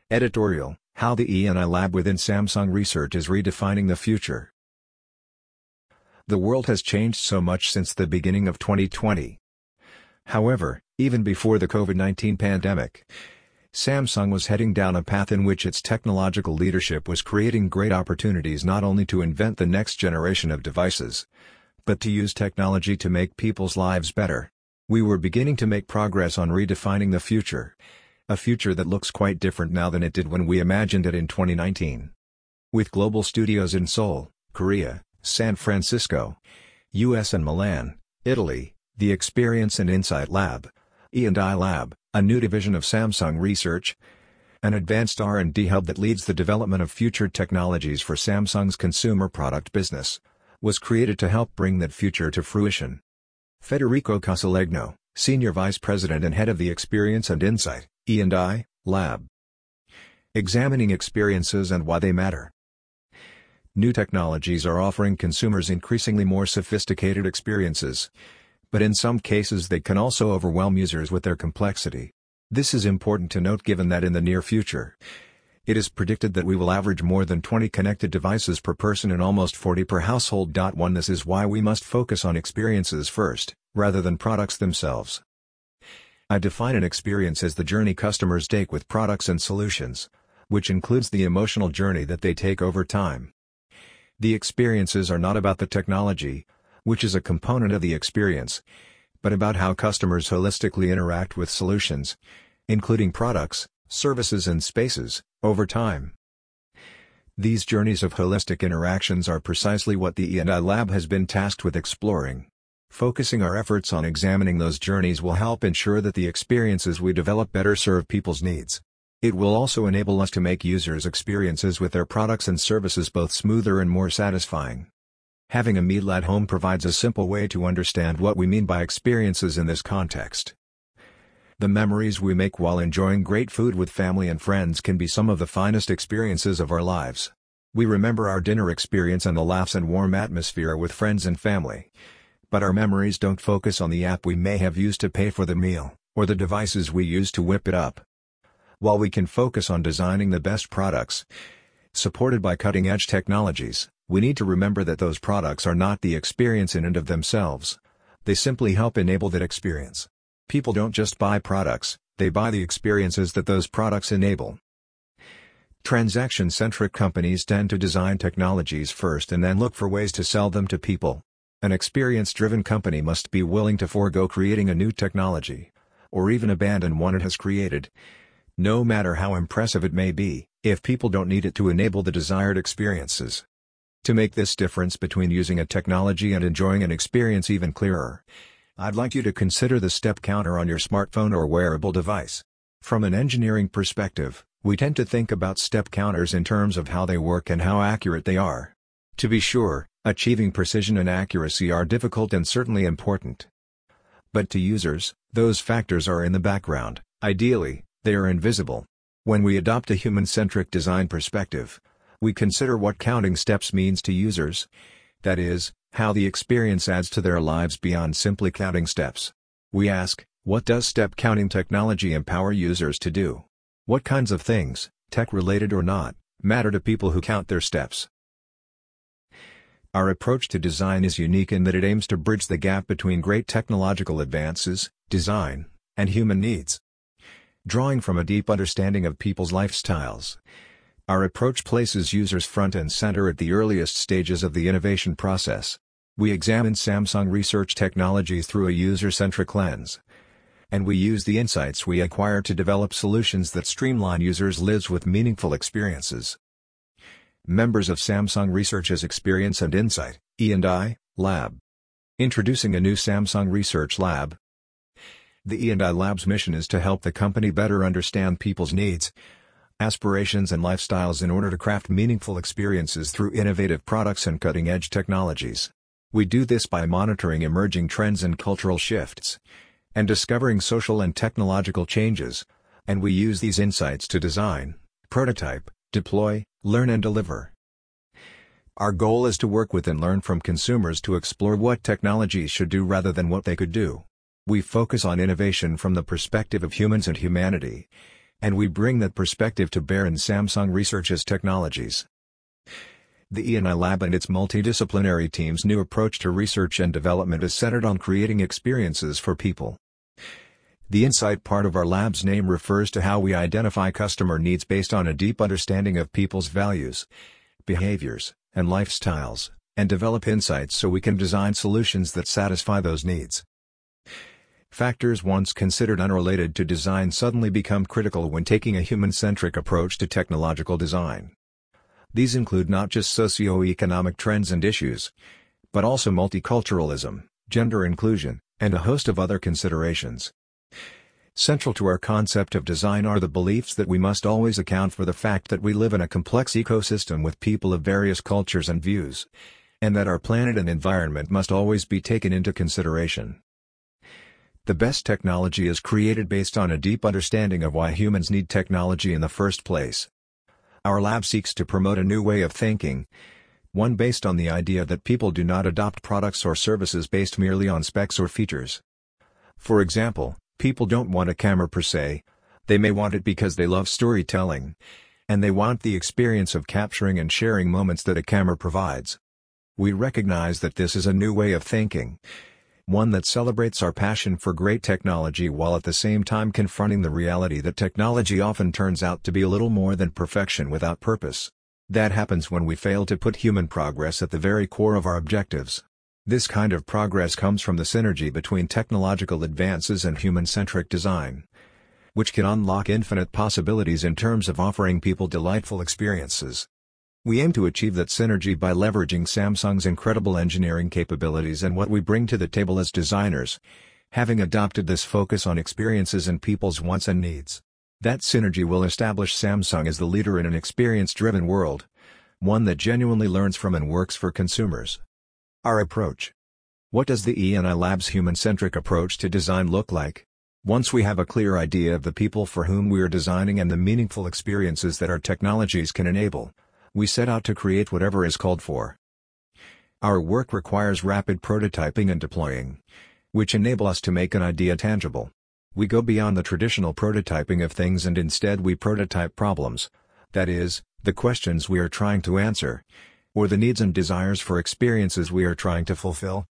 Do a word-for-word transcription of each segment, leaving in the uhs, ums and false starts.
Editorial: How the E and I Lab within Samsung Research is redefining the future. The world has changed so much since the beginning of twenty twenty. However, even before the COVID nineteen pandemic, Samsung was heading down a path in which its technological leadership was creating great opportunities not only to invent the next generation of devices, but to use technology to make people's lives better. We were beginning to make progress on redefining the future, a future that looks quite different now than it did when we imagined it in twenty nineteen. With global studios in Seoul, Korea, San Francisco, U S and Milan, Italy, the Experience and Insight Lab, E and I Lab, a new division of Samsung Research, an advanced R and D hub that leads the development of future technologies for Samsung's consumer product business, was created to help bring that future to fruition. Federico Casalegno, Senior Vice President and Head of the Experience and Insight, E and I Lab. Examining experiences and why they matter. New technologies are offering consumers increasingly more sophisticated experiences, but in some cases they can also overwhelm users with their complexity. This is important to note given that in the near future, it is predicted that we will average more than twenty connected devices per person and almost forty per household. One This is why we must focus on experiences first, rather than products themselves. I define an experience as the journey customers take with products and solutions, which includes the emotional journey that they take over time. The experiences are not about the technology, which is a component of the experience, but about how customers holistically interact with solutions, including products, services and spaces, over time. These journeys of holistic interactions are precisely what the E and I Lab has been tasked with exploring. Focusing our efforts on examining those journeys will help ensure that the experiences we develop better serve people's needs. It will also enable us to make users' experiences with their products and services both smoother and more satisfying. Having a meal at home provides a simple way to understand what we mean by experiences in this context. The memories we make while enjoying great food with family and friends can be some of the finest experiences of our lives. We remember our dinner experience and the laughs and warm atmosphere with friends and family. But our memories don't focus on the app we may have used to pay for the meal, or the devices we use to whip it up. While we can focus on designing the best products, supported by cutting-edge technologies, we need to remember that those products are not the experience in and of themselves. They simply help enable that experience. People don't just buy products, they buy the experiences that those products enable. Transaction-centric companies tend to design technologies first and then look for ways to sell them to people. An experience-driven company must be willing to forego creating a new technology, or even abandon one it has created, no matter how impressive it may be, if people don't need it to enable the desired experiences. To make this difference between using a technology and enjoying an experience even clearer, I'd like you to consider the step counter on your smartphone or wearable device. From an engineering perspective, we tend to think about step counters in terms of how they work and how accurate they are. To be sure, achieving precision and accuracy are difficult and certainly important. But to users, those factors are in the background. Ideally, they are invisible. When we adopt a human-centric design perspective, we consider what counting steps means to users. That is, how the experience adds to their lives beyond simply counting steps. We ask, what does step counting technology empower users to do? What kinds of things, tech-related or not, matter to people who count their steps? Our approach to design is unique in that it aims to bridge the gap between great technological advances, design, and human needs. Drawing from a deep understanding of people's lifestyles, our approach places users front and center at the earliest stages of the innovation process. We examine Samsung Research technologies through a user-centric lens, and we use the insights we acquire to develop solutions that streamline users' lives with meaningful experiences. Members of Samsung Research's Experience and Insight, E and I Lab. Introducing a new Samsung Research Lab. The E and I Lab's mission is to help the company better understand people's needs, aspirations and lifestyles in order to craft meaningful experiences through innovative products and cutting-edge technologies. We do this by monitoring emerging trends and cultural shifts, and discovering social and technological changes, and we use these insights to design, prototype, deploy, learn and deliver. Our goal is to work with and learn from consumers to explore what technologies should do rather than what they could do. We focus on innovation from the perspective of humans and humanity, and we bring that perspective to bear in Samsung Research's technologies. The E and I Lab and its multidisciplinary team's new approach to research and development is centered on creating experiences for people. The Insight part of our lab's name refers to how we identify customer needs based on a deep understanding of people's values, behaviors, and lifestyles, and develop insights so we can design solutions that satisfy those needs. Factors once considered unrelated to design suddenly become critical when taking a human-centric approach to technological design. These include not just socio-economic trends and issues, but also multiculturalism, gender inclusion, and a host of other considerations. Central to our concept of design are the beliefs that we must always account for the fact that we live in a complex ecosystem with people of various cultures and views, and that our planet and environment must always be taken into consideration. The best technology is created based on a deep understanding of why humans need technology in the first place. Our lab seeks to promote a new way of thinking, one based on the idea that people do not adopt products or services based merely on specs or features. For example, people don't want a camera per se, they may want it because they love storytelling, and they want the experience of capturing and sharing moments that a camera provides. We recognize that this is a new way of thinking, one that celebrates our passion for great technology while at the same time confronting the reality that technology often turns out to be a little more than perfection without purpose. That happens when we fail to put human progress at the very core of our objectives. This kind of progress comes from the synergy between technological advances and human-centric design, which can unlock infinite possibilities in terms of offering people delightful experiences. We aim to achieve that synergy by leveraging Samsung's incredible engineering capabilities and what we bring to the table as designers, having adopted this focus on experiences and people's wants and needs. That synergy will establish Samsung as the leader in an experience-driven world, one that genuinely learns from and works for consumers. Our approach. What does the E and I Lab's human-centric approach to design look like? Once we have a clear idea of the people for whom we are designing and the meaningful experiences that our technologies can enable, we set out to create whatever is called for. Our work requires rapid prototyping and deploying, which enable us to make an idea tangible. We go beyond the traditional prototyping of things and instead we prototype problems, that is, the questions we are trying to answer, or the needs and desires for experiences we are trying to fulfill.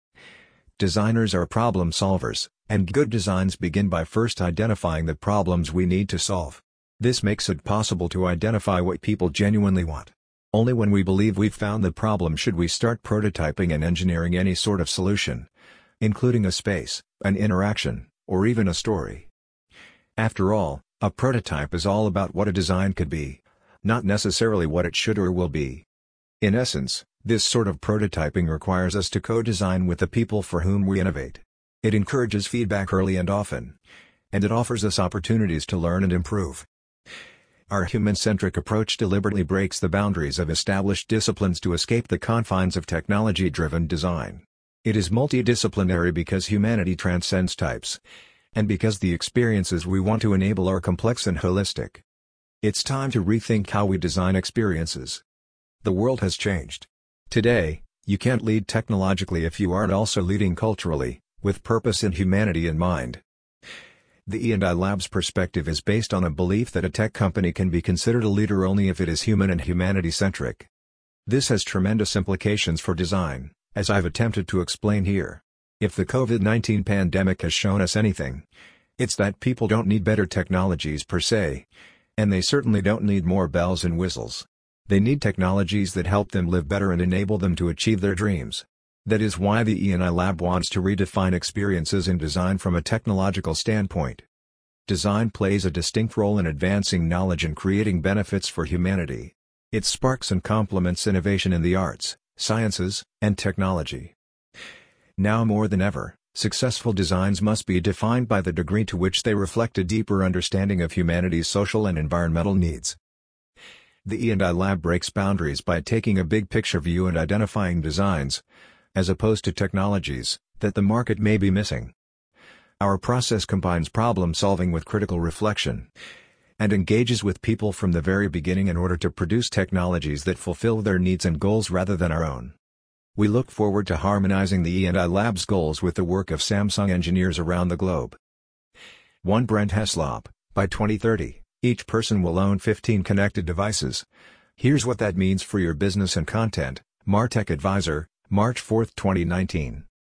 Designers are problem solvers, and good designs begin by first identifying the problems we need to solve. This makes it possible to identify what people genuinely want. Only when we believe we've found the problem should we start prototyping and engineering any sort of solution, including a space, an interaction, or even a story. After all, a prototype is all about what a design could be, not necessarily what it should or will be. In essence, this sort of prototyping requires us to co-design with the people for whom we innovate. It encourages feedback early and often, and it offers us opportunities to learn and improve. Our human-centric approach deliberately breaks the boundaries of established disciplines to escape the confines of technology-driven design. It is multidisciplinary because humanity transcends types, and because the experiences we want to enable are complex and holistic. It's time to rethink how we design experiences. The world has changed. Today, you can't lead technologically if you aren't also leading culturally, with purpose and humanity in mind. The E and I Lab's perspective is based on a belief that a tech company can be considered a leader only if it is human and humanity-centric. This has tremendous implications for design, as I've attempted to explain here. If the COVID nineteen pandemic has shown us anything, it's that people don't need better technologies per se, and they certainly don't need more bells and whistles. They need technologies that help them live better and enable them to achieve their dreams. That is why the E and I Lab wants to redefine experiences in design from a technological standpoint. Design plays a distinct role in advancing knowledge and creating benefits for humanity. It sparks and complements innovation in the arts, sciences, and technology. Now more than ever, successful designs must be defined by the degree to which they reflect a deeper understanding of humanity's social and environmental needs. The E and I Lab breaks boundaries by taking a big-picture view and identifying designs, as opposed to technologies, that the market may be missing. Our process combines problem-solving with critical reflection, and engages with people from the very beginning in order to produce technologies that fulfill their needs and goals rather than our own. We look forward to harmonizing the E and I Lab's goals with the work of Samsung engineers around the globe. one Brent Heslop, by twenty thirty. Each person will own fifteen connected devices. Here's what that means for your business and content. Martech Advisor, March fourth twenty nineteen.